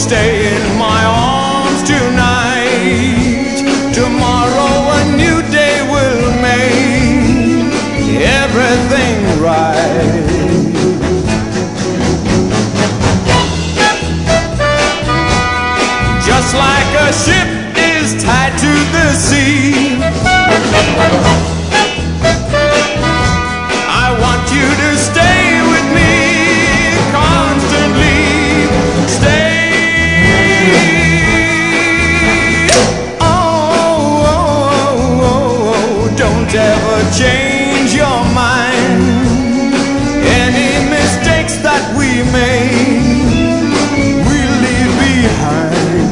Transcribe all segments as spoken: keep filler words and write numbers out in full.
stay in my arms tonight. Tomorrow a new day will make everything right. Just like a ship is tied to the sea, I want you to stay with me constantly. Stay. Oh, oh, oh, oh, don't ever change your mind. Any mistakes that we made, we'll leave behind.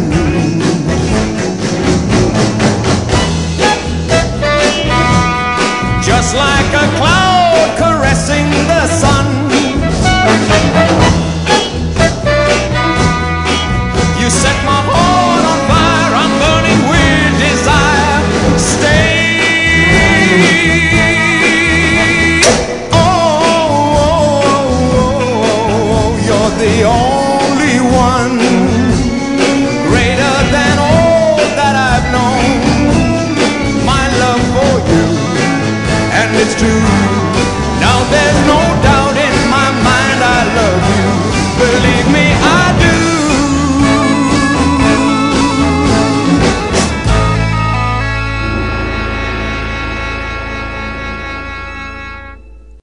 Just like a cloud caressing the sun, you set my heart on fire, I'm burning with desire. Stay. Oh, oh, oh, oh, you're the only one, greater than all that I've known. My love for you, and it's true.